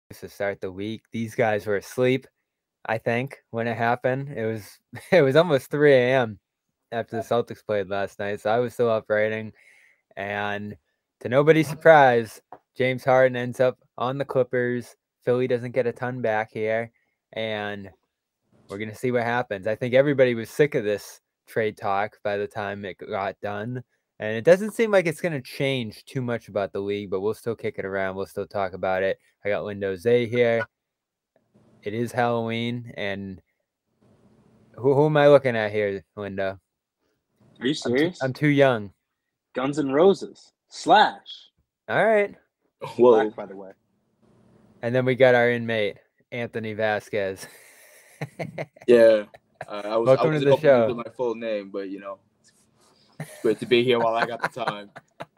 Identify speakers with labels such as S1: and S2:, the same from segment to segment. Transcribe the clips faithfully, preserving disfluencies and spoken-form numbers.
S1: to start the week. These guys were asleep, I think, when it happened. It was it was almost three a.m. after the Celtics played last night, so I was still up writing. And to nobody's surprise, James Harden ends up on the Clippers. Philly doesn't get a ton back here, and we're going to see what happens. I think everybody was sick of this trade talk by the time it got done. And it doesn't seem like it's going to change too much about the league, but we'll still kick it around. We'll still talk about it. I got Lindo Zay here. It is Halloween, and who, who am I looking at here, Lindo?
S2: Are you serious?
S1: I'm too, I'm too young.
S2: Guns N' Roses. Slash.
S1: All right.
S2: Whoa. Black, by the way.
S1: And then we got our inmate, Anthony Vasquez.
S3: Yeah. Uh, I was,
S1: Welcome
S3: I was
S1: to the show.
S3: To my full name, but, you know, it's great to be here while I got the time.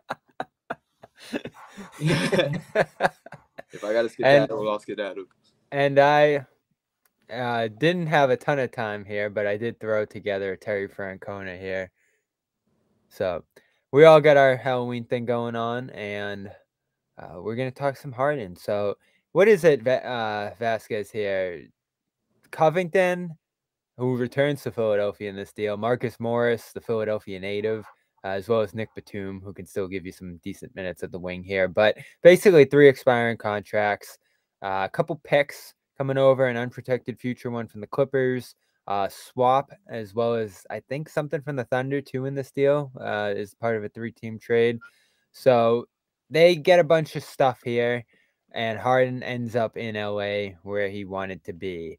S3: If I got to skedaddle, I'll skedaddle.
S1: And I uh, didn't have a ton of time here, but I did throw together Terry Francona here. So we all got our Halloween thing going on, and uh, we're going to talk some Harden. So what is it, uh, Vasquez here? Covington, who returns to Philadelphia in this deal. Marcus Morris, the Philadelphia native, uh, as well as Nick Batum, who can still give you some decent minutes at the wing here. But basically three expiring contracts, uh, a couple picks coming over, an unprotected future one from the Clippers, uh, swap, as well as I think something from the Thunder too in this deal uh, is part of a three-team trade. So they get a bunch of stuff here, and Harden ends up in L A where he wanted to be.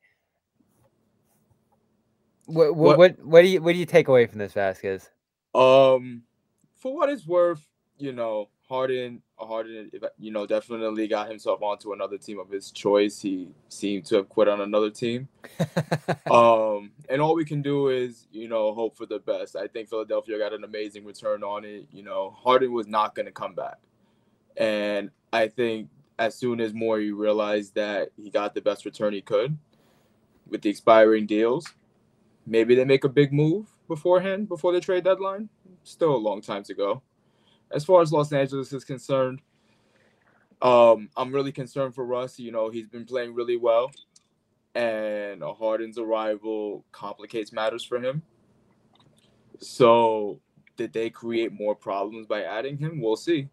S1: What, what what what do you what do you take away from this, Vasquez?
S3: Um, for what it's worth, you know, Harden, Harden, you know, definitely got himself onto another team of his choice. He seemed to have quit on another team. um, and all we can do is, you know, hope for the best. I think Philadelphia got an amazing return on it. You know, Harden was not going to come back, and I think as soon as Morey realized that he got the best return he could with the expiring deals. Maybe they make a big move beforehand, before the trade deadline. Still a long time to go. As far as Los Angeles is concerned, um, I'm really concerned for Russ. You know, he's been playing really well, and Harden's arrival complicates matters for him. So, did they create more problems by adding him? We'll see.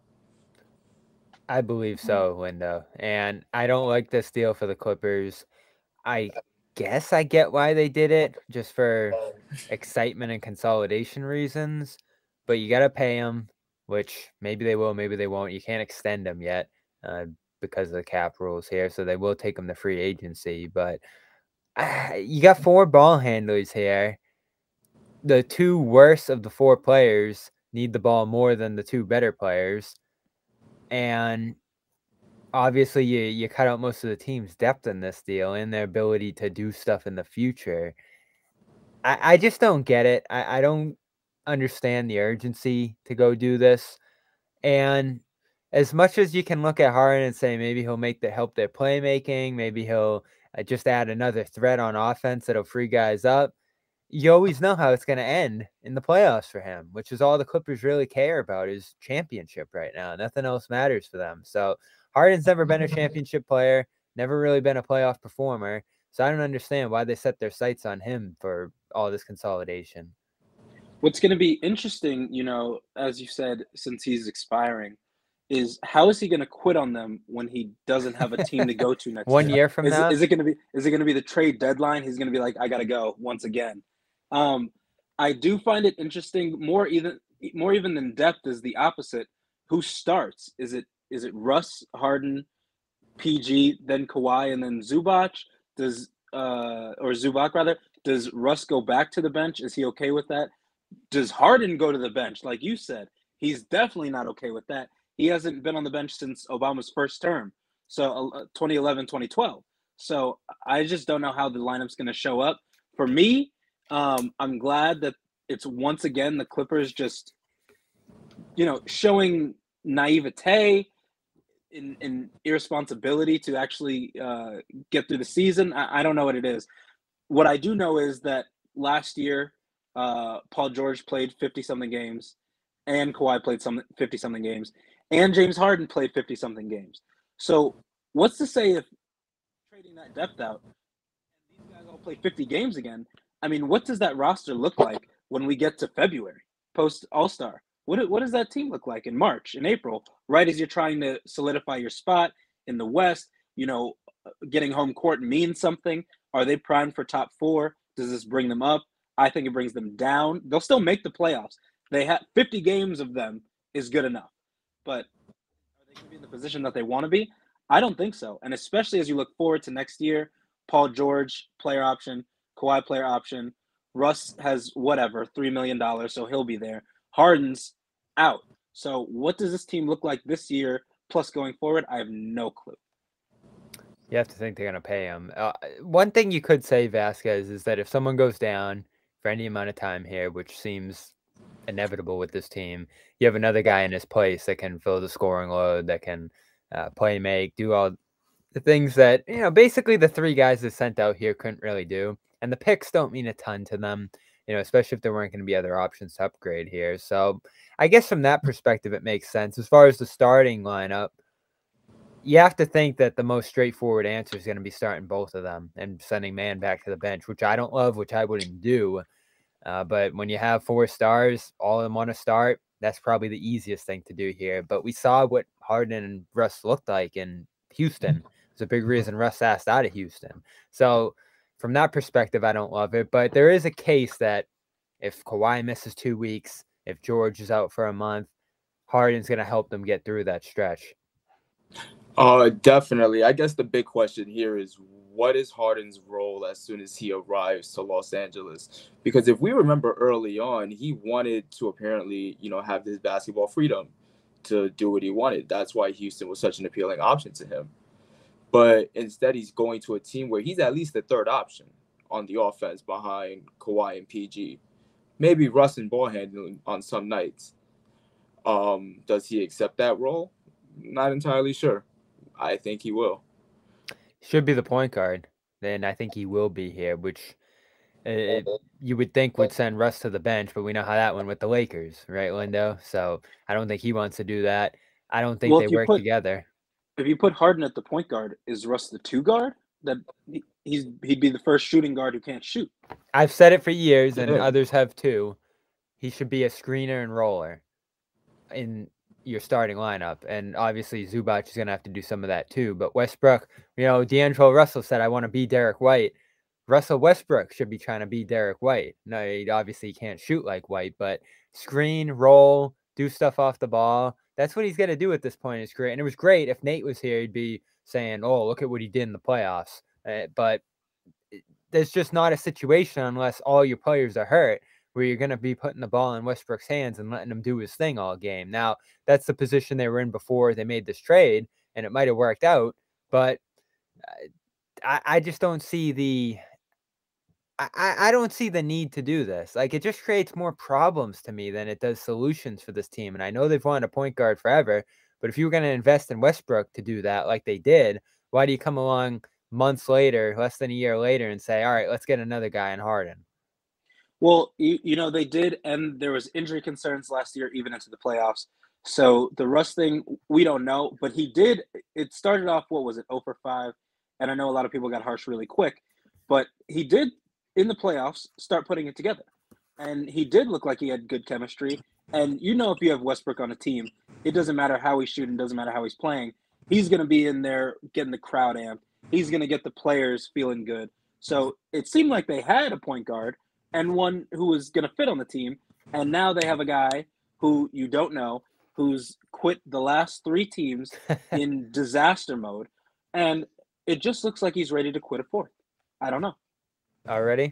S1: I believe so, Lindo. And I don't like this deal for the Clippers. I guess I get why they did it, just for excitement and consolidation reasons. But you got to pay them, which maybe they will, maybe they won't. You can't extend them yet uh, because of the cap rules here, so they will take them to free agency. But uh, you got four ball handlers here. The two worst of the four players need the ball more than the two better players. And obviously, you, you cut out most of the team's depth in this deal and their ability to do stuff in the future. I, I just don't get it. I, I don't understand the urgency to go do this. And as much as you can look at Harden and say maybe he'll make the help their playmaking, maybe he'll uh, just add another threat on offense that'll free guys up, you always know how it's going to end in the playoffs for him, which is all the Clippers really care about is championship right now. Nothing else matters for them. So Harden's never been a championship player, never really been a playoff performer. So I don't understand why they set their sights on him for all this consolidation.
S2: What's going to be interesting, you know, as you said, since he's expiring, is how is he going to quit on them when he doesn't have a team to go to next
S1: One
S2: year?
S1: year from
S2: is,
S1: now?
S2: Is it going to be is it going to be the trade deadline? He's going to be like, I got to go once again. Um, I do find it interesting. More even more even than depth is the opposite. Who starts? Is it is it Russ, Harden, P G, then Kawhi, and then Zubac? Does uh, or Zubac rather? Does Russ go back to the bench? Is he okay with that? Does Harden go to the bench? Like you said, he's definitely not okay with that. He hasn't been on the bench since Obama's first term, so uh, twenty eleven, twenty twelve. So I just don't know how the lineup's going to show up. For me, um, I'm glad that it's once again the Clippers just, you know, showing naivete and, and irresponsibility to actually uh, get through the season. I, I don't know what it is. What I do know is that last year, uh, Paul George played fifty-something games, and Kawhi played some fifty-something games, and James Harden played fifty-something games. So what's to say if that depth out. And these guys all play fifty games again. I mean, what does that roster look like when we get to February, post All-Star? What, what does that team look like in March, in April, right as you're trying to solidify your spot in the West? You know, getting home court means something. Are they primed for top four? Does this bring them up? I think it brings them down. They'll still make the playoffs. They have fifty games of them is good enough. But are they going to be in the position that they want to be? I don't think so. And especially as you look forward to next year, Paul George, player option, Kawhi, player option. Russ has whatever, three million dollars, so he'll be there. Harden's out. So what does this team look like this year plus going forward? I have no clue.
S1: You have to think they're going to pay him. Uh, one thing you could say, Vasquez, is that if someone goes down for any amount of time here, which seems inevitable with this team, you have another guy in his place that can fill the scoring load, that can uh, play make, do all the things that, you know, basically the three guys that sent out here couldn't really do. And the picks don't mean a ton to them, you know, especially if there weren't going to be other options to upgrade here. So I guess from that perspective, it makes sense. As far as the starting lineup, you have to think that the most straightforward answer is going to be starting both of them and sending Man back to the bench, which I don't love, which I wouldn't do. Uh, but when you have four stars, all of them want to start, that's probably the easiest thing to do here. But we saw what Harden and Russ looked like in Houston. It's a big reason Russ asked out of Houston. So from that perspective, I don't love it. But there is a case that if Kawhi misses two weeks, if George is out for a month, Harden's going to help them get through that stretch.
S3: Uh, definitely. I guess the big question here is, what is Harden's role as soon as he arrives to Los Angeles? Because if we remember early on, he wanted to apparently, you know, have this basketball freedom to do what he wanted. That's why Houston was such an appealing option to him. But instead, he's going to a team where he's at least the third option on the offense behind Kawhi and P G. Maybe Russ and ball handling on some nights. Um, does he accept that role? Not entirely sure. I think he will.
S1: Should be the point guard. Then I think he will be here, which uh, you would think would send Russ to the bench, but we know how that went with the Lakers, right, Lindo? So I don't think he wants to do that. I don't think
S2: Well,
S1: they
S2: if you
S1: work
S2: put-
S1: together.
S2: If you put Harden at the point guard, is Russ the two guard? That he- he's he'd be the first shooting guard who can't shoot.
S1: I've said it for years, and
S3: Yeah.
S1: others have too. He should be a screener and roller in your starting lineup. And obviously Zubac is going to have to do some of that too. But Westbrook, you know, D'Angelo Russell said, I want to be Derek White. Russell Westbrook should be trying to be Derek White. No, he obviously can't shoot like White, but screen, roll, do stuff off the ball. That's what he's going to do at this point in his career. And it was great. If Nate was here, he'd be saying, oh, look at what he did in the playoffs. Uh, but there's just not a situation unless all your players are hurt where you're going to be putting the ball in Westbrook's hands and letting him do his thing all game. Now, that's the position they were in before they made this trade, and it might have worked out, but I, I just don't see the I, I don't see the need to do this. Like, it just creates more problems to me than it does solutions for this team. And I know they've wanted a point guard forever, but if you were going to invest in Westbrook to do that like they did, why do you come along months later, less than a year later, and say, all right, let's get another guy in Harden?
S2: Well, you, you know, they did, and there was injury concerns last year, even into the playoffs. So the Russ thing, we don't know, but he did. It started off, what was it, oh for five? And I know a lot of people got harsh really quick, but he did, in the playoffs, start putting it together. And he did look like he had good chemistry. And you know, if you have Westbrook on a team, it doesn't matter how he's shooting, doesn't matter how he's playing. He's going to be in there getting the crowd amped. He's going to get the players feeling good. So it seemed like they had a point guard and one who was going to fit on the team. And now they have a guy who you don't know, who's quit the last three teams in disaster mode. And it just looks like he's ready to quit a fourth. I don't know.
S1: Already?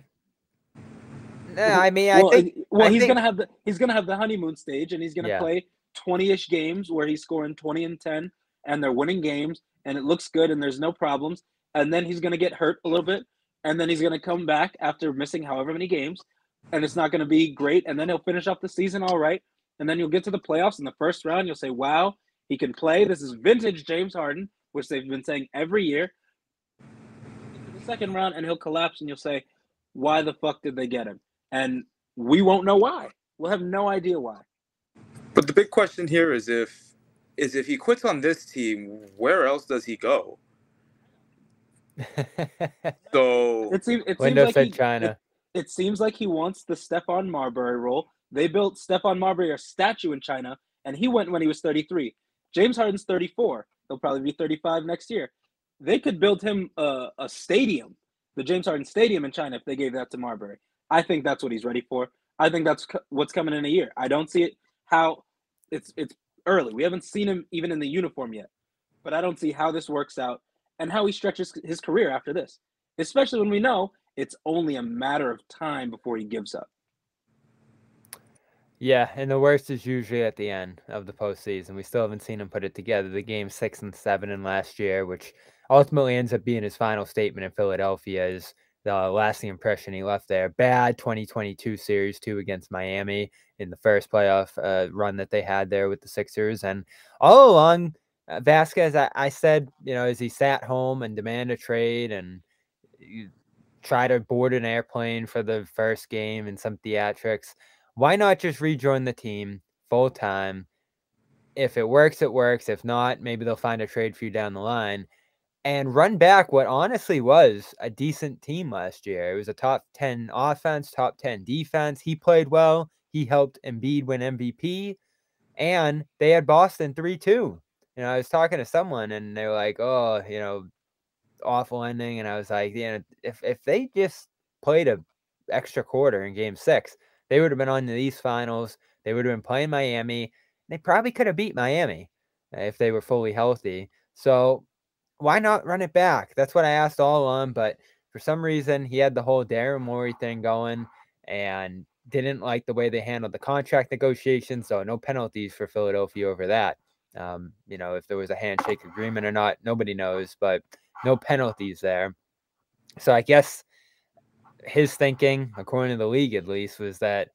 S1: No, I mean, I
S2: well,
S1: think.
S2: Well,
S1: I
S2: he's
S1: think,
S2: gonna have the he's gonna have the honeymoon stage, and he's gonna
S1: Yeah.
S2: play twenty-ish games where he's scoring twenty and ten, and they're winning games, and it looks good, and there's no problems. And then he's gonna get hurt a little bit, and then he's gonna come back after missing however many games, and it's not gonna be great. And then he'll finish off the season all right, and then you'll get to the playoffs in the first round. You'll say, "Wow, he can play. This is vintage James Harden," which they've been saying every year. Get to the second round, and he'll collapse, and you'll say, "Why the fuck did they get him?" And we won't know why. We'll have no idea why.
S3: But the big question here is if is if he quits on this team, where else does he go? So
S2: It seems it seems
S1: Lindo
S2: like
S1: said
S2: he
S1: China.
S2: it, it seems like he wants the Stephon Marbury role. They built Stephon Marbury a statue in China, and he went when he was thirty-three. James Harden's thirty-four. He'll probably be thirty-five next year. They could build him a, a stadium, the James Harden Stadium in China, if they gave that to Marbury. I think that's what he's ready for. I think that's co- what's coming in a year. I don't see it how it's it's early. We haven't seen him even in the uniform yet, but I don't see how this works out and how he stretches his career after this, especially when we know it's only a matter of time before he gives up.
S1: Yeah, and the worst is usually at the end of the postseason. We still haven't seen him put it together. The game six and seven in last year, which ultimately ends up being his final statement in Philadelphia, is the lasting impression he left there. Bad twenty twenty-two series two against Miami in the first playoff uh, run that they had there with the Sixers, and all along, uh, Vasquez, I, I said, you know, as he sat home and demanded a trade and you try to board an airplane for the first game and some theatrics. Why not just rejoin the team full time? If it works, it works. If not, maybe they'll find a trade for you down the line and run back what honestly was a decent team last year. It was a top ten offense, top ten defense. He played well. He helped Embiid win M V P, and they had Boston three two. You know, I was talking to someone, and they were like, oh, you know, awful ending. And I was like, you know, if, if they just played a extra quarter in game six, they would have been on the East Finals. They would have been playing Miami. They probably could have beat Miami if they were fully healthy. So why not run it back? That's what I asked all along. But for some reason, he had the whole Daryl Morey thing going and didn't like the way they handled the contract negotiations. So no penalties for Philadelphia over that. Um, you know, if there was a handshake agreement or not, nobody knows. But no penalties there. So I guess his thinking, according to the league at least, was that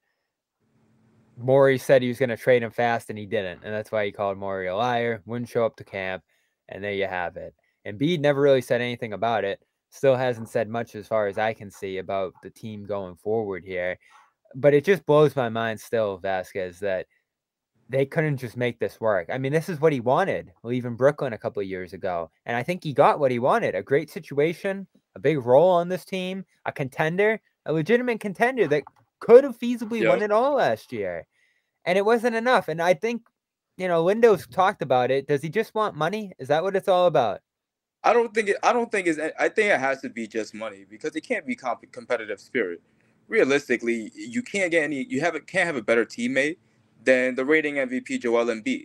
S1: Morey said he was going to trade him fast, and he didn't. And that's why he called Morey a liar, wouldn't show up to camp, and there you have it. Embiid never really said anything about it. Still hasn't said much as far as I can see about the team going forward here. But it just blows my mind still, Vasquez, that they couldn't just make this work. I mean, this is what he wanted leaving Brooklyn a couple of years ago. And I think he got what he wanted. A great situation, a big role on this team, a contender, a legitimate contender that could have feasibly
S3: Yep.
S1: won it all last year. And it wasn't enough. And I think, you know, Lindo's talked about it. Does he just want money? Is that what it's all about?
S3: I don't think it. I don't think it's. I think it has to be just money because it can't be comp- competitive spirit. Realistically, you can't get any. You have can't have a better teammate than the reigning M V P Joel Embiid.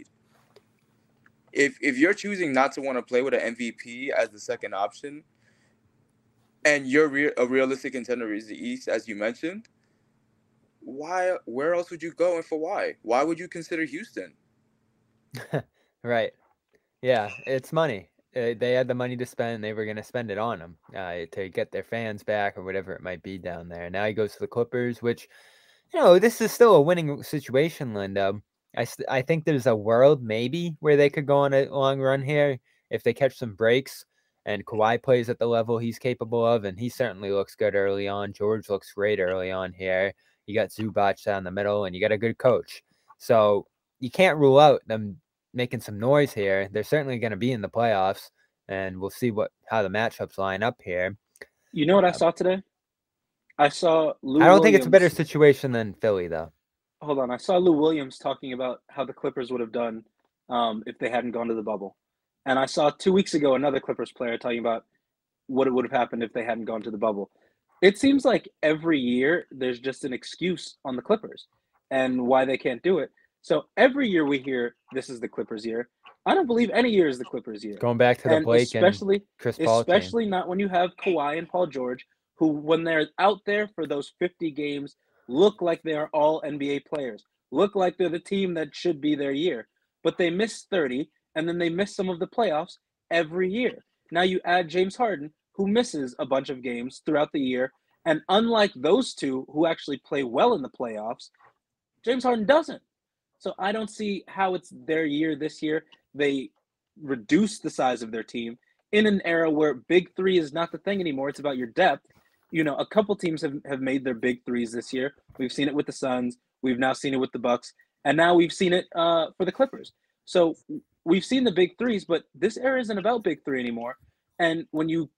S3: If if you're choosing not to want to play with an M V P as the second option, and you're re- a realistic contender is the East, as you mentioned, why? Where else would you go and for why? Why would you consider Houston?
S1: Right. Yeah, it's money. Uh, they had the money to spend. They were going to spend it on him uh, to get their fans back or whatever it might be down there. Now he goes to the Clippers, which, you know, this is still a winning situation, Linda. I, st- I think there's a world maybe where they could go on a long run here if they catch some breaks and Kawhi plays at the level he's capable of, and he certainly looks good early on. George looks great early on here. You got Zubac down the middle, and you got a good coach. So you can't rule out them making some noise here. They're certainly going to be in the playoffs, and we'll see what how the matchups line up here.
S2: You know what I
S1: Uh,
S2: saw today? I saw Lou
S1: I don't
S2: Williams.
S1: think it's a better situation than Philly, though.
S2: Hold on. I saw Lou Williams talking about how the Clippers would have done um, if they hadn't gone to the bubble. And I saw two weeks ago another Clippers player talking about what it would have happened if they hadn't gone to the bubble. It seems like every year there's just an excuse on the Clippers and why they can't do it. So every year we hear this is the Clippers year. I don't believe any year is the Clippers year.
S1: Going back to the
S2: And
S1: Blake and
S2: especially
S1: Chris Paul team.
S2: especially not when you have Kawhi and Paul George, who when they're out there for those fifty games look like they are all N B A players, look like they're the team that should be their year. But they miss thirty, and then they miss some of the playoffs every year. Now you add James Harden, who misses a bunch of games throughout the year. And unlike those two who actually play well in the playoffs, James Harden doesn't. So I don't see how it's their year this year. They reduce the size of their team in an era where big three is not the thing anymore. It's about your depth. You know, a couple teams have, have made their big threes this year. We've seen it with the Suns. We've now seen it with the Bucks. And now we've seen it uh, for the Clippers. So we've seen the big threes, but this era isn't about big three anymore. And when you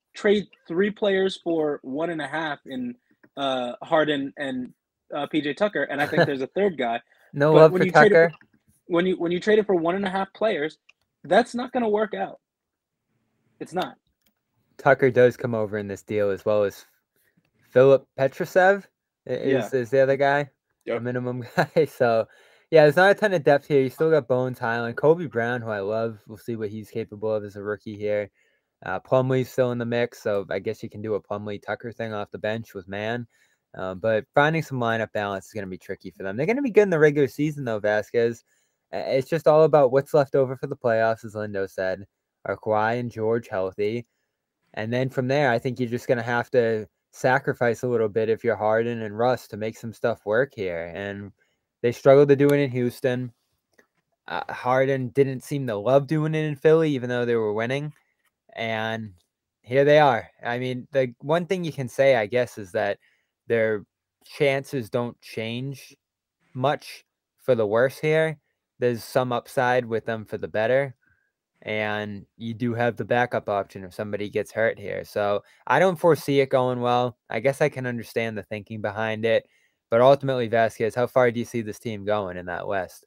S2: trade three players for one and a half in uh, Harden and uh, P J Tucker, and I think there's a third guy.
S1: No
S2: But
S1: love
S2: when
S1: for
S2: you trade it
S1: Tucker.
S2: for, when you when you trade it for one and a half players, that's not going to work out. It's not.
S1: Tucker does come over in this deal, as well as Philip Petrusev is
S2: Yeah.
S1: is the other guy,
S3: Yep.
S1: a minimum guy. So, yeah, there's not a ton of depth here. You still got Bones Highland, Kobe Brown, who I love. We'll see what he's capable of as a rookie here. Uh, Plumlee's still in the mix, so I guess you can do a Plumlee Tucker thing off the bench with Man. Uh, but finding some lineup balance is going to be tricky for them. They're going to be good in the regular season, though, Vasquez. Uh, It's just all about what's left over for the playoffs, as Lindo said. Are Kawhi and George healthy? And then from there, I think you're just going to have to sacrifice a little bit if you're Harden and Russ to make some stuff work here. And they struggled to do it in Houston. Uh, Harden didn't seem to love doing it in Philly, even though they were winning. And here they are. I mean, the one thing you can say, I guess, is that their chances don't change much for the worse here. There's some upside with them for the better. And you do have the backup option if somebody gets hurt here. So I don't foresee it going well. I guess I can understand the thinking behind it. But ultimately, Vasquez, how far do you see this team going in that West?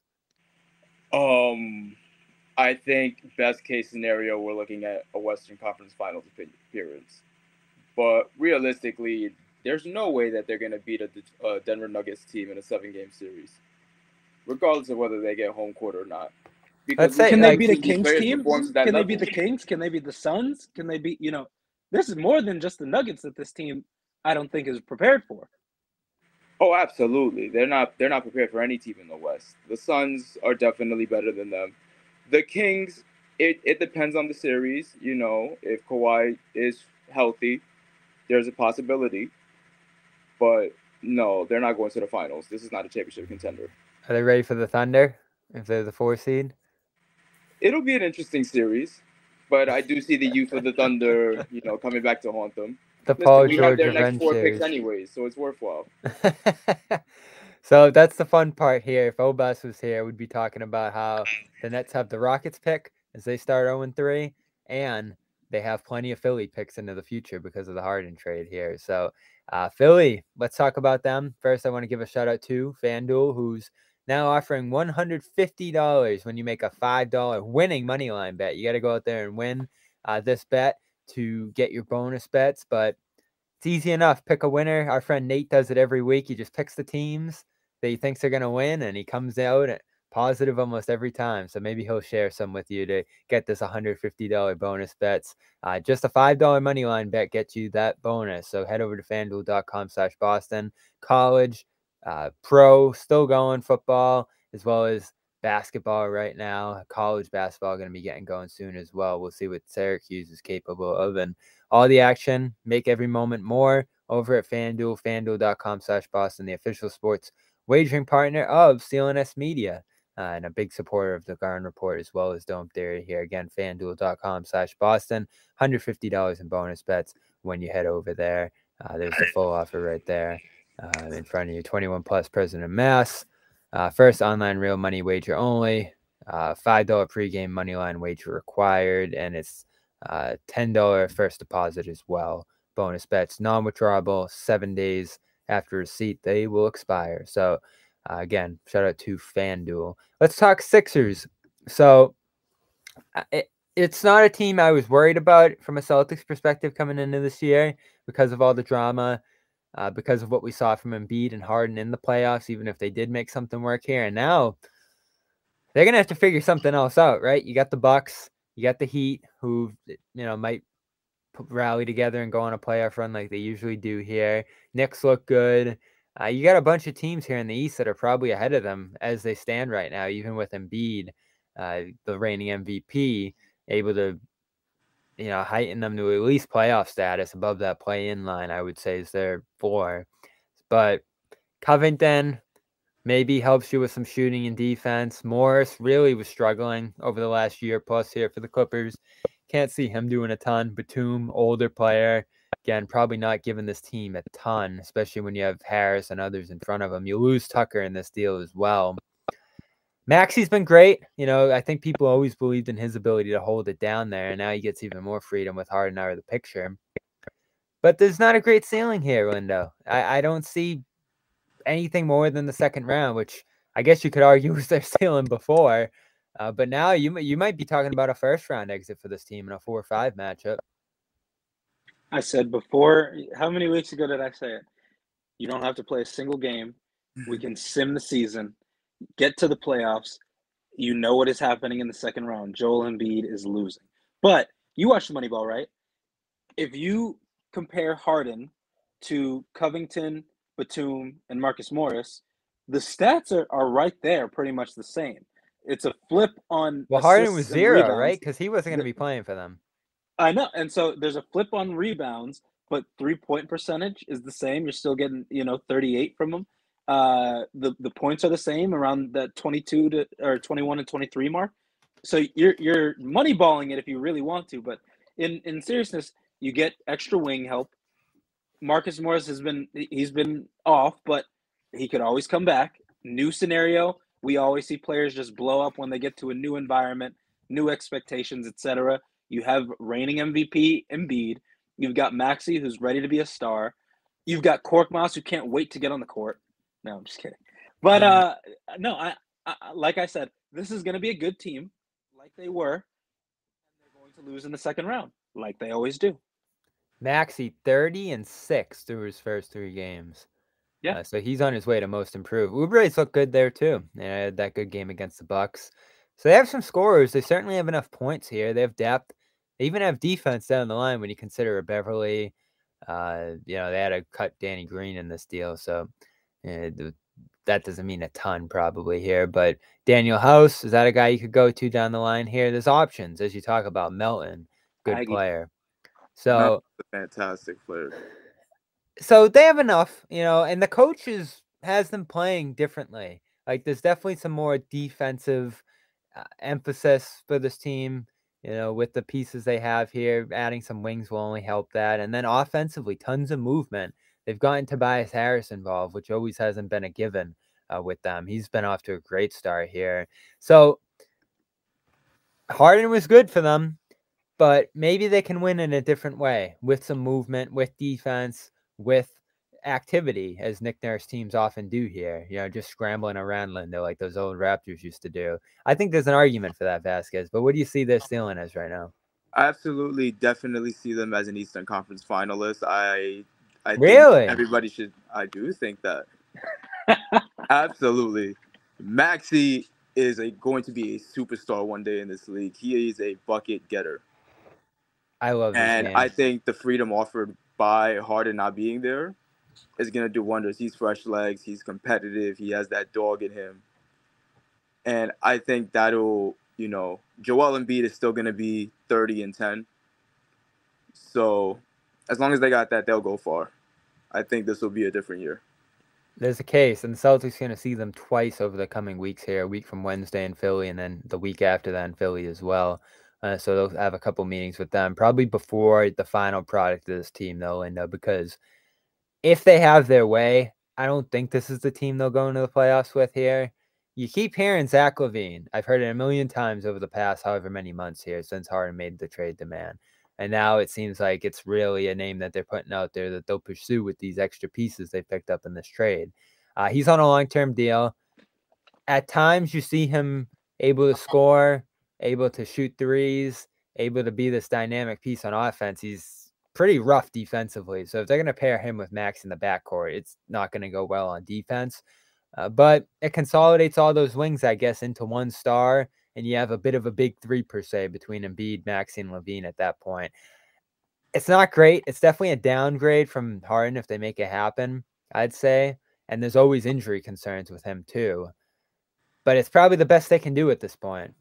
S3: Um, I think best case scenario, we're looking at a Western Conference Finals appearance. But realistically, there's no way that they're going to beat a uh, Denver Nuggets team in a seven-game series, regardless of whether they get home court or not.
S1: Let's say,
S2: Can they
S1: like,
S2: beat a
S3: these
S2: Kings
S3: players
S2: team?
S3: perform to that
S2: Can they
S3: level.
S2: beat the Kings? Can they beat the Suns? Can they beat, you know, this is more than just the Nuggets that this team, I don't think, is prepared for.
S3: Oh, absolutely. They're not they're not prepared for any team in the West. The Suns are definitely better than them. The Kings, it, it depends on the series. You know, if Kawhi is healthy, there's a possibility. But no, they're not going to the finals. This is not a championship contender.
S1: Are they ready for the Thunder if they're the four seed?
S3: It'll be an interesting series, but I do see the youth of the Thunder, you know, coming back to haunt them.
S1: The
S3: Listen,
S1: Paul
S3: we
S1: George
S3: have their next
S1: revenge
S3: four
S1: series.
S3: picks anyways, so it's worthwhile.
S1: So that's the fun part here. If Obas was here, we'd be talking about how the Nets have the Rockets pick as they start oh and three, and they have plenty of Philly picks into the future because of the Harden trade here. So uh, Philly, let's talk about them. First, I want to give a shout out to FanDuel, who's now offering one hundred fifty dollars when you make a five dollar winning money line bet. You got to go out there and win uh, this bet to get your bonus bets, but it's easy enough. Pick a winner. Our friend Nate does it every week. He just picks the teams that he thinks are going to win, and he comes out positive almost every time. So maybe he'll share some with you to get this one hundred fifty dollars bonus bets. Uh, just a five dollar money line bet gets you that bonus. So head over to fanduel.com slash Boston. College, uh, pro, still going, football, as well as basketball right now. College basketball going to be getting going soon as well. We'll see what Syracuse is capable of. And all the action, make every moment more over at FanDuel, fanduel.com slash Boston, the official sports wagering partner of C L N S Media, uh, and a big supporter of the Garden Report as well as Dome Theory here. Again, fanduel.com slash Boston, one hundred fifty dollars in bonus bets when you head over there. Uh, there's the full offer right there uh, in front of you. twenty-one plus President Mass. Uh, first online real money wager only. Uh, five dollar pregame money line wager required, and it's uh, ten dollar first deposit as well. Bonus bets, non-withdrawable, seven days after receipt, they will expire. So, uh, again, shout out to FanDuel. Let's talk Sixers. So, it, it's not a team I was worried about from a Celtics perspective coming into this year because of all the drama, uh, because of what we saw from Embiid and Harden in the playoffs, even if they did make something work here. And now they're going to have to figure something else out, right? You got the Bucks, you got the Heat, who, you know, might rally together and go on a playoff run like they usually do here. Knicks look good. Uh, you got a bunch of teams here in the East that are probably ahead of them as they stand right now, even with Embiid, uh, the reigning M V P, able to, you know, heighten them to at least playoff status above that play-in line, I would say is their floor. But Covington maybe helps you with some shooting and defense. Morris really was struggling over the last year plus here for the Clippers. Can't see him doing a ton. Batum, older player. Again, probably not giving this team a ton, especially when you have Harris and others in front of him. You lose Tucker in this deal as well. Maxi's been great. You know, I think people always believed in his ability to hold it down there, and now he gets even more freedom with Harden out of the picture. But there's not a great ceiling here, Lindo. I, I don't see anything more than the second round, which I guess you could argue was their ceiling before. Uh, but now you you might be talking about a first round exit for this team in a four or five matchup.
S2: I said before, how many weeks ago did I say it? You don't have to play a single game. We can sim the season, get to the playoffs. You know what is happening in the second round. Joel Embiid is losing. But you watched Moneyball, right? If you compare Harden to Covington, Batum, and Marcus Morris, the stats are, are right there, pretty much the same. It's a flip on
S1: Well, Harden was
S2: assists and
S1: zero,
S2: rebounds.
S1: right? Because he wasn't going to
S2: The-
S1: be playing for them.
S2: I know, and so there's a flip on rebounds, but three point percentage is the same. You're still getting, you know, thirty-eight from them. Uh, the the points are the same, around that twenty-two to or twenty-one and twenty-three mark. So you're you're moneyballing it if you really want to, but in in seriousness, you get extra wing help. Marcus Morris has been he's been off, but he could always come back. New scenario. We always see players just blow up when they get to a new environment, new expectations, et cetera. You have reigning M V P Embiid. You've got Maxey, who's ready to be a star. You've got Korkmaz, who can't wait to get on the court. No, I'm just kidding. But uh, no, I, I like I said, this is going to be a good team, like they were. And they're going to lose in the second round, like they always do.
S1: Maxey thirty and six through his first three games.
S2: Yeah.
S1: Uh, so he's on his way to most improved. Oubre looked good there too. Yeah, that good game against the Bucks. So they have some scorers. They certainly have enough points here. They have depth. They even have defense down the line when you consider a Beverly. Uh, you know, they had to cut Danny Green in this deal, so uh, that doesn't mean a ton probably here. But Daniel House, is that a guy you could go to down the line here? There's options as you talk about Melton, good
S2: Aggie.
S1: player. So
S3: Melton's a fantastic player.
S1: So they have enough, you know, and the coaches has them playing differently. Like there's definitely some more defensive uh, emphasis for this team, you know, with the pieces they have here. Adding some wings will only help that. And then offensively, tons of movement. They've gotten Tobias Harris involved, which always hasn't been a given uh, with them. He's been off to a great start here. So Harden was good for them, but maybe they can win in a different way with some movement, with defense, with activity, as Nick Nurse teams often do here, you know, just scrambling around Lindo like those old Raptors used to do. I think there's an argument for that, Vasquez, but what do you see their ceiling as right now?
S3: I absolutely, definitely see them as an Eastern Conference finalist. I, I
S1: Really?
S3: think everybody should. I do think that. Absolutely, Maxey is a going to be a superstar one day in this league. He is a bucket getter.
S1: I love this
S3: And
S1: game.
S3: I think the freedom offered by Harden not being there is going to do wonders. He's fresh legs. He's competitive. He has that dog in him. And I think that'll, you know, Joel Embiid is still going to be thirty and ten. So as long as they got that, they'll go far. I think this will be a different year.
S1: There's a case, and the Celtics are going to see them twice over the coming weeks here, a week from Wednesday in Philly, and then the week after that in Philly as well. Uh, so they'll have a couple meetings with them, probably before the final product of this team, though, Linda, because if they have their way, I don't think this is the team they'll go into the playoffs with here. You keep hearing Zach LaVine. I've heard it a million times over the past however many months here since Harden made the trade demand. And now it seems like it's really a name that they're putting out there that they'll pursue with these extra pieces they picked up in this trade. Uh, he's on a long-term deal. At times, you see him able to score, able to shoot threes, able to be this dynamic piece on offense. He's pretty rough defensively. So if they're going to pair him with Max in the backcourt, it's not going to go well on defense. Uh, but it consolidates all those wings, I guess, into one star. And you have a bit of a big three, per se, between Embiid, Maxey, and LaVine at that point. It's not great. It's definitely a downgrade from Harden if they make it happen, I'd say. And there's always injury concerns with him, too. But it's probably the best they can do at this point.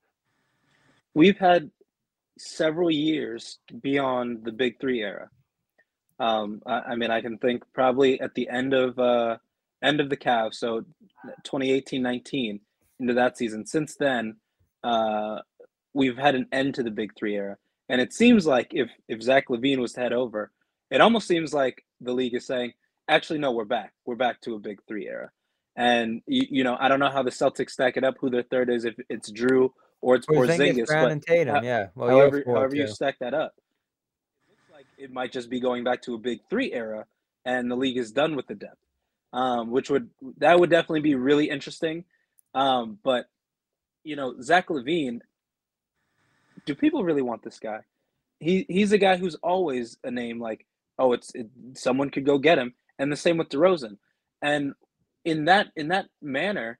S2: We've had several years beyond the Big Three era. Um, I, I mean, I can think probably at the end of uh, end of the Cavs, so twenty eighteen nineteen into that season. Since then, uh, we've had an end to the Big Three era, and it seems like if if Zach LaVine was to head over, it almost seems like the league is saying, actually, no, we're back. We're back to a Big Three era. And you, you know, I don't know how the Celtics stack it up, who their third is, if it's Drew or it's
S1: Porzingis,
S2: Porzingis,
S1: Brown,
S2: but
S1: and Tatum.
S2: uh,
S1: Yeah. Well, you have
S2: however
S1: four
S2: however you
S1: too.
S2: stack that up, it looks like it might just be going back to a big three era, and the league is done with the depth, um, which would that would definitely be really interesting. Um, but you know, Zach LaVine, do people really want this guy? He he's a guy who's always a name like, oh, it's it, someone could go get him, and the same with DeRozan. And in that in that manner,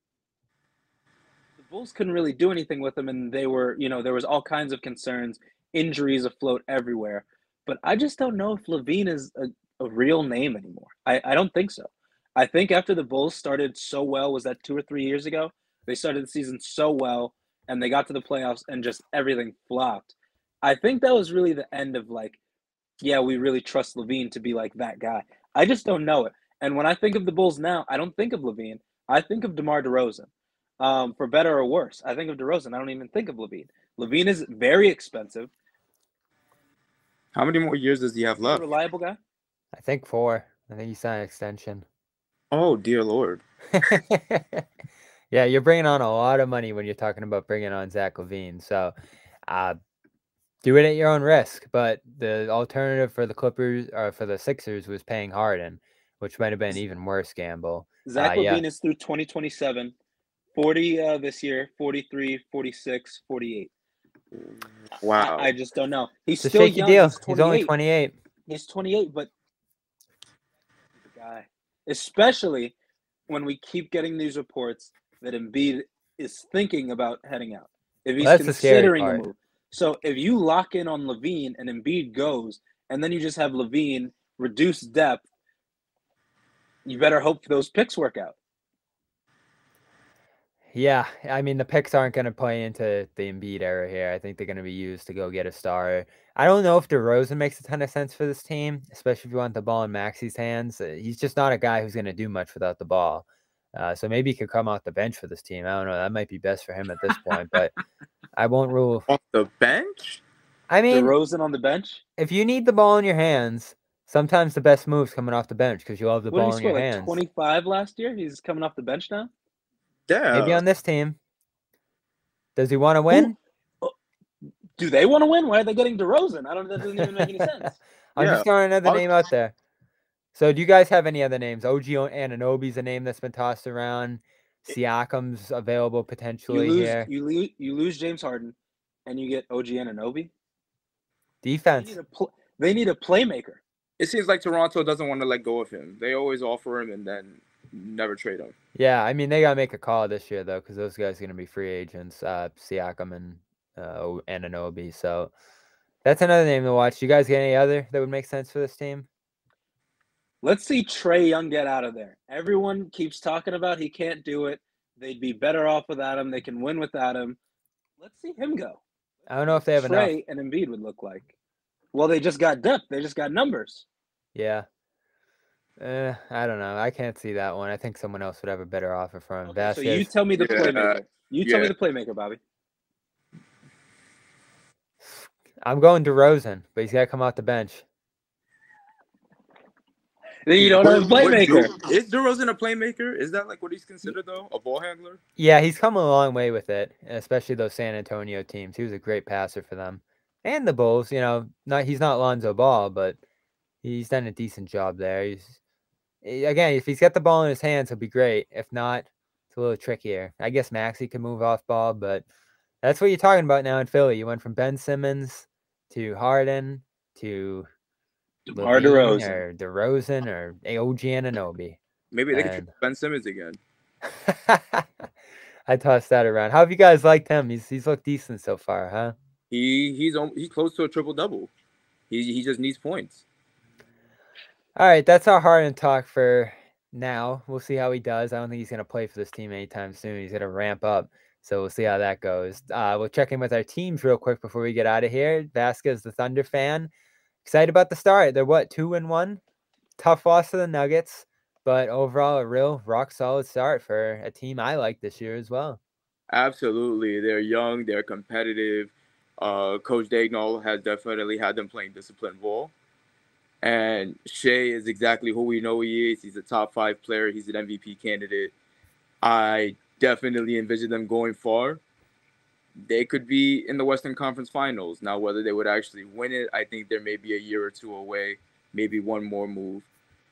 S2: the Bulls couldn't really do anything with him, and they were, you know, there was all kinds of concerns, injuries afloat everywhere. But I just don't know if LaVine is a, a real name anymore. I, I don't think so. I think after the Bulls started so well, was that two or three years ago? They started the season so well, and they got to the playoffs, and just everything flopped. I think that was really the end of like, yeah, we really trust LaVine to be like that guy. I just don't know it. And when I think of the Bulls now, I don't think of LaVine. I think of DeMar DeRozan. Um, for better or worse, I think of DeRozan. I don't even think of LaVine. LaVine is very expensive.
S3: How many more years does he have
S2: He's a
S3: left?
S2: reliable guy.
S1: I think four. I think he signed an extension.
S3: Oh, dear Lord.
S1: Yeah, you're bringing on a lot of money when you're talking about bringing on Zach LaVine. So uh, do it at your own risk. But the alternative for the Clippers or for the Sixers was paying Harden, which might have been an even worse gamble.
S2: Zach
S1: uh, yeah.
S2: LaVine is through twenty twenty-seven, forty uh, this year, forty-three, forty-six, forty-eight.
S3: Wow.
S2: I, I just don't know. He's
S1: It's a
S2: still
S1: shaky
S2: young.
S1: deal.
S2: He's,
S1: He's only twenty-eight.
S2: He's twenty-eight, but the guy, especially when we keep getting these reports that Embiid is thinking about heading out. If he's
S1: Well, that's the scary
S2: considering a
S1: part.
S2: move. So if you lock in on LaVine and Embiid goes, and then you just have LaVine reduce depth, you better hope those picks work out.
S1: Yeah, I mean, the picks aren't going to play into the Embiid era here. I think they're going to be used to go get a star. I don't know if DeRozan makes a ton of sense for this team, especially if you want the ball in Maxi's hands. Uh, He's just not a guy who's going to do much without the ball. Uh, so maybe he could come off the bench for this team. I don't know. That might be best for him at this point, but I won't rule.
S3: Off the bench?
S1: I mean,
S2: DeRozan on the bench.
S1: if you need the ball in your hands, sometimes the best move's coming off the bench because you'll have the
S2: What did he
S1: ball in
S2: score?
S1: your
S2: Like
S1: hands.
S2: twenty-five last year. He's coming off the bench now.
S3: Yeah.
S1: Maybe on this team. Does he want to win?
S2: Who, do they want to win? Why are they getting DeRozan? I don't. That doesn't even make any sense.
S1: I'm
S3: Yeah.
S1: just throwing another
S3: I'll-
S1: name out there. So do you guys have any other names? O G Anunoby's a name that's been tossed around. Siakam's available
S2: You
S1: potentially
S2: lose.
S1: here.
S2: You lose. You lose James Harden, and you get O G Anunoby. They
S1: Defense.
S2: need a. Pl- they need a playmaker.
S3: It seems like Toronto doesn't want to let go of him. They always offer him and then never trade him.
S1: Yeah, I mean, they got to make a call this year, though, because those guys are going to be free agents, uh, Siakam and uh, Anunoby. So that's another name to watch. You guys get any other that would make sense for this team?
S2: Let's see Trae Young get out of there. Everyone keeps talking about he can't do it. They'd be better off without him. They can win without him. Let's see him go.
S1: I don't know if they have enough.
S2: Trae and Embiid would look like. Well, they just got depth. They just got numbers.
S1: Yeah. Uh, I don't know. I can't see that one. I think someone else would have a better offer for him.
S2: Okay, so
S1: Vasquez.
S2: you tell me the
S3: Yeah,
S2: playmaker. You tell me
S3: yeah.
S2: the playmaker, Bobby.
S1: I'm going DeRozan, but he's got to come off the bench.
S2: Then you don't have a
S3: What- what
S2: playmaker.
S3: Do, is DeRozan a playmaker? Is that like what he's considered though? A ball handler?
S1: Yeah, he's come a long way with it, especially those San Antonio teams. He was a great passer for them. And the Bulls, you know, not he's not Lonzo Ball, but he's done a decent job there. He's eh, again, if he's got the ball in his hands, he'll be great. If not, it's a little trickier. I guess Maxey can move off ball, but that's what you're talking about now in Philly. You went from Ben Simmons to Harden to
S2: DeMar
S1: Levine
S2: DeRozan.
S1: or DeRozan or O G Anunoby.
S3: Maybe they could
S1: And-
S3: trade Ben Simmons again.
S1: I tossed that around. How have you guys liked him? He's he's looked decent so far, huh?
S3: He he's on, he's close to a triple double. He he just needs points.
S1: All right, that's our Harden talk for now. We'll see how he does. I don't think he's going to play for this team anytime soon. He's going to ramp up, so we'll see how that goes. Uh, we'll check in with our teams real quick before we get out of here. Vasquez, the Thunder fan, excited about the start. They're what, two and one? Tough loss to the Nuggets, but overall a real rock solid start for a team I like this year as well.
S3: Absolutely, they're young, they're competitive. Uh, Coach Dagnall has definitely had them playing disciplined ball. And Shea is exactly who we know he is. He's a top five player. He's an M V P candidate. I definitely envision them going far. They could be in the Western Conference Finals. Now, whether they would actually win it, I think there may be a year or two away, maybe one more move.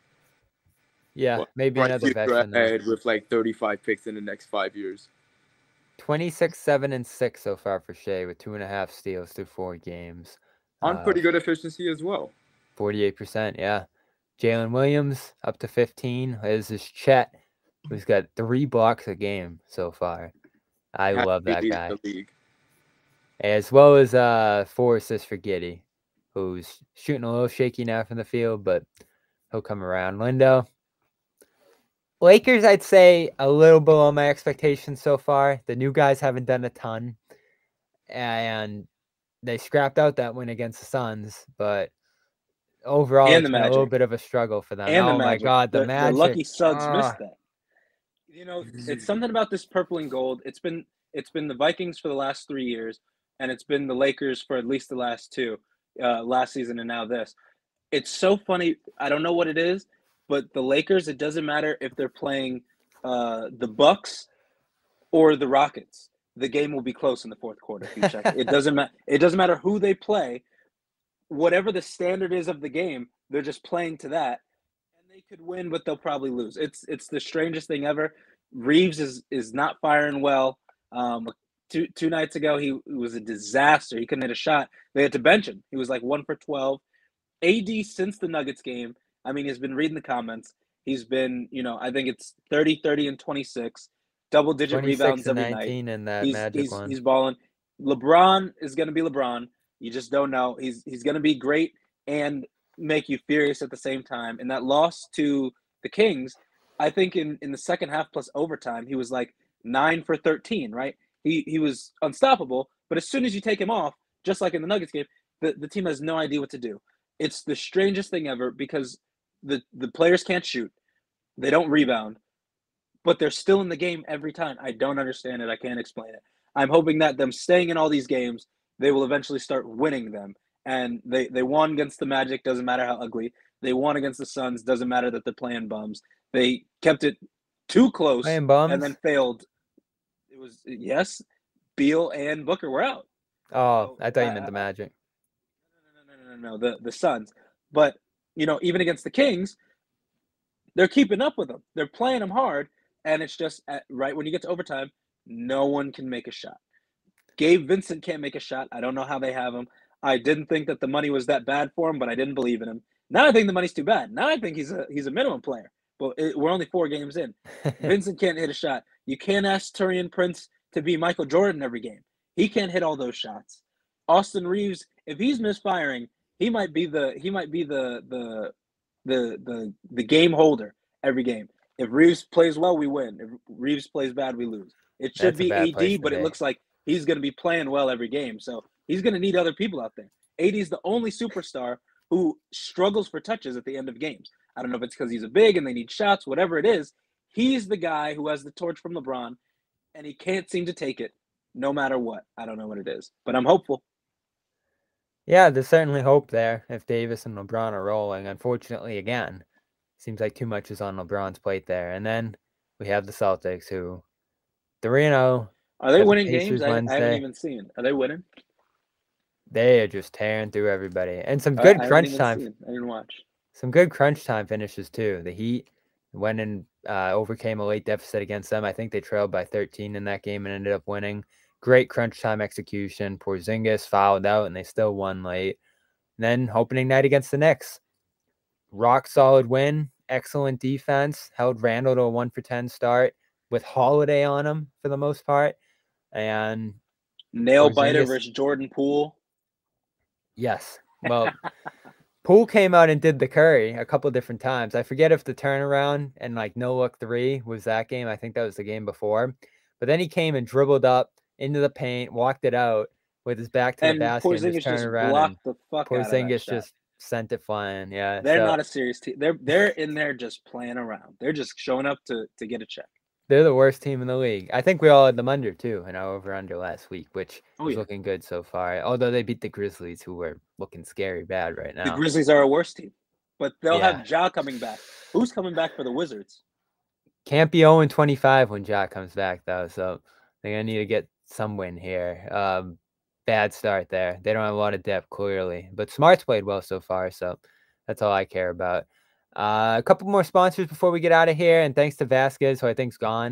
S1: Yeah,
S3: but
S1: maybe another veteran.
S3: Ahead with like thirty-five picks in the next five years.
S1: twenty-six, seven, and six so far for Shea with two and a half steals through four games.
S3: On
S1: uh,
S3: pretty good efficiency as well.
S1: forty-eight percent, yeah. Jalen Williams up to fifteen. This is Chet, who's got three blocks a game so far. I
S3: Has
S1: love
S3: to
S1: that
S3: lead
S1: guy.
S3: the league.
S1: As well as uh, four assists for Giddey, who's shooting a little shaky now from the field, but he'll come around. Lindo. Lakers, I'd say a little below my expectations so far. The new guys haven't done a ton, and they scrapped out that win against the Suns, but overall,
S2: And
S1: it's
S2: the
S1: been a little
S2: Magic.
S1: bit of a struggle for them.
S2: And the
S1: Oh my
S2: Magic.
S1: God, the,
S2: the
S1: Magic!
S2: The lucky Suggs
S1: Ah.
S2: missed that. You know, it's something about this purple and gold. It's been it's been the Vikings for the last three years, and it's been the Lakers for at least the last two, uh, last season and now this. It's so funny. I don't know what it is, but the Lakers, it doesn't matter if they're playing uh, the Bucks or the Rockets. The game will be close in the fourth quarter. If you check it, it doesn't matter. It doesn't matter who they play. Whatever the standard is of the game, they're just playing to that. They could win, but they'll probably lose. It's it's the strangest thing ever. Reeves is is not firing well. Um, two two nights ago, he it was a disaster. He couldn't hit a shot. They had to bench him. He was like one for twelve. A D since the Nuggets game, I mean, he's been reading the comments. He's been, you know, I think it's thirty, thirty, and twenty-six, double digit rebounds every
S1: nineteen
S2: night.
S1: In that
S2: he's
S1: Magic
S2: he's
S1: one.
S2: he's balling. LeBron is going to be LeBron. You just don't know. He's he's going to be great and make you furious at the same time. And that loss to the Kings, I think in, in the second half plus overtime, he was like nine for thirteen, right? He he was unstoppable, but as soon as you take him off, just like in the Nuggets game, the, the team has no idea what to do. It's the strangest thing ever because the, the players can't shoot. They don't rebound, but they're still in the game every time. I don't understand it. I can't explain it. I'm hoping that them staying in all these games, they will eventually start winning them. And they, they won against the Magic, doesn't matter how ugly. They won against the Suns, doesn't matter that they're playing bums. They kept it too close
S1: Playing bums?
S2: and then failed. It was, yes, Beal and Booker were out.
S1: Oh,
S2: So,
S1: I thought you
S2: uh,
S1: meant the Magic.
S2: No, no, no, no, no, the, the Suns. But, you know, even against the Kings, they're keeping up with them. They're playing them hard, and it's just at, right when you get to overtime, no one can make a shot. Gabe Vincent can't make a shot. I don't know how they have him. I didn't think that the money was that bad for him, but I didn't believe in him. Now I think the money's too bad. Now I think he's a he's a minimum player. But it, we're only four games in. Vincent can't hit a shot. You can't ask Taurean Prince to be Michael Jordan every game. He can't hit all those shots. Austin Reeves, if he's misfiring, he might be the he might be the the the the the game holder every game. If Reeves plays well, we win. If Reeves plays bad, we lose. It should
S1: That's a
S2: be
S1: bad
S2: A
S1: place
S2: D,
S1: to
S2: but it
S1: be.
S2: looks like he's going to be playing well every game. So he's going to need other people out there. A D is the only superstar who struggles for touches at the end of games. I don't know if it's because he's a big and they need shots, whatever it is. He's the guy who has the torch from LeBron, and he can't seem to take it no matter what. I don't know what it is, but I'm hopeful.
S1: Yeah, there's certainly hope there if Davis and LeBron are rolling. Unfortunately, again, seems like too much is on LeBron's plate there. And then we have the Celtics, who three and oh.
S2: Are they
S1: got the
S2: winning
S1: Pacers
S2: games? I, I haven't
S1: Wednesday.
S2: even seen. Are they winning?
S1: They are just tearing through everybody. And some
S2: I-
S1: good
S2: I haven't
S1: crunch
S2: even
S1: time.
S2: seen. I didn't watch.
S1: Some good crunch time finishes, too. The Heat went and uh, overcame a late deficit against them. I think they trailed by thirteen in that game and ended up winning. Great crunch time execution. Porzingis fouled out, and they still won late. And then opening night against the Knicks. Rock solid win. Excellent defense. Held Randall to a one for ten start with Holiday on him for the most part. And
S2: Nail biter
S1: Porzingis-
S2: versus Jordan Poole.
S1: yes. Well, Poole came out and did the Curry a couple different times. I forget if the turnaround and like no look three was that game. I think that was the game before. But then he came and dribbled up into the paint, walked it out with his back to
S2: And
S1: the basket, and
S2: Porzingis
S1: just
S2: just
S1: turned around.
S2: blocked
S1: And
S2: the fuck out of that
S1: Porzingis
S2: shot.
S1: just sent it flying. Yeah,
S2: They're
S1: so
S2: not a serious team. They're they're in there just playing around. They're just showing up to to get a check.
S1: they're the worst team in the league. I think we all had them under too in our over under last week, which
S2: Oh,
S1: was
S2: yeah.
S1: looking good so far. Although they beat the Grizzlies, who were looking scary bad right
S2: The
S1: now.
S2: Grizzlies are a worse team. but they'll
S1: Yeah.
S2: have Ja coming back. Who's coming back for the Wizards?
S1: Can't be oh and twenty-five when Ja comes back, though, so they're going to need to get some win here. Um, bad start there. They don't have a lot of depth, clearly, but Smart's played well so far, so that's all I care about. Uh, a couple more sponsors before we get out of here, and thanks to Vasquez, who I think's gone.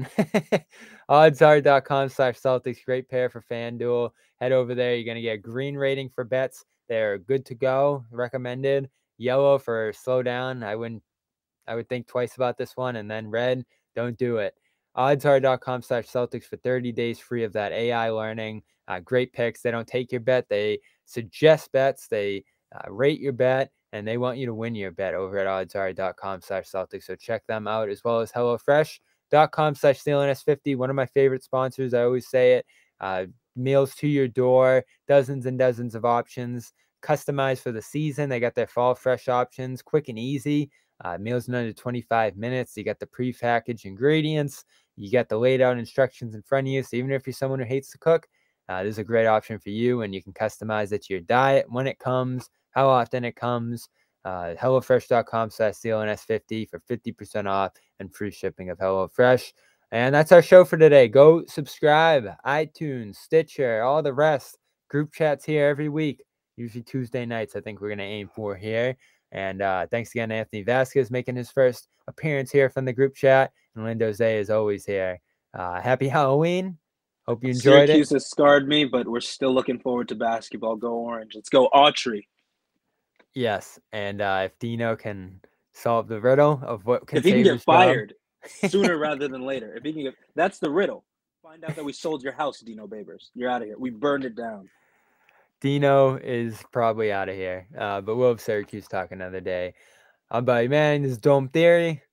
S1: oddsr.com slash Celtics, great pair for FanDuel. Head over there. You're going to get a green rating for bets. They're good to go, recommended. Yellow for slow down. I wouldn't I would think twice about this one. And then red, don't do it. oddsr.com slash Celtics for thirty days free of that A I learning. Uh, great picks. They don't take your bet. They suggest bets. They uh, rate your bet, and they want you to win your bet over at oddsr.com slash Celtics. So check them out, as well as HelloFresh.com slash C L N S fifty. One of my favorite sponsors. I always say it. Uh, meals to your door, dozens and dozens of options, customized for the season. They got their fall fresh options, quick and easy. Uh, meals in under twenty-five minutes. You got the pre-packaged ingredients. You got the laid out instructions in front of you. So even if you're someone who hates to cook, uh, this is a great option for you, and you can customize it to your diet, when it comes, how often it comes. Uh, HelloFresh.com slash CLNS50 for fifty percent off and free shipping of HelloFresh. And that's our show for today. Go subscribe, iTunes, Stitcher, all the rest. Group chats here every week, usually Tuesday nights, I think we're going to aim for here. And uh, thanks again to Anthony Vasquez making his first appearance here from the group chat. And Lindo Zay is always here. Uh, happy Halloween. Hope you enjoyed
S2: Syracuse
S1: it.
S2: has scarred me, but we're still looking forward to basketball. Go Orange. Let's go Autry.
S1: Yes. And uh, if Dino can solve the riddle of what can
S2: If he
S1: save
S2: can get
S1: his
S2: fired
S1: job.
S2: sooner rather than later. If he can get, that's the riddle. Find out that we sold your house, Dino Babers. You're out of here. We burned it down.
S1: Dino is probably out of here. Uh, but we'll have Syracuse talk another day. I'm Buddy Man. This is Dome Theory.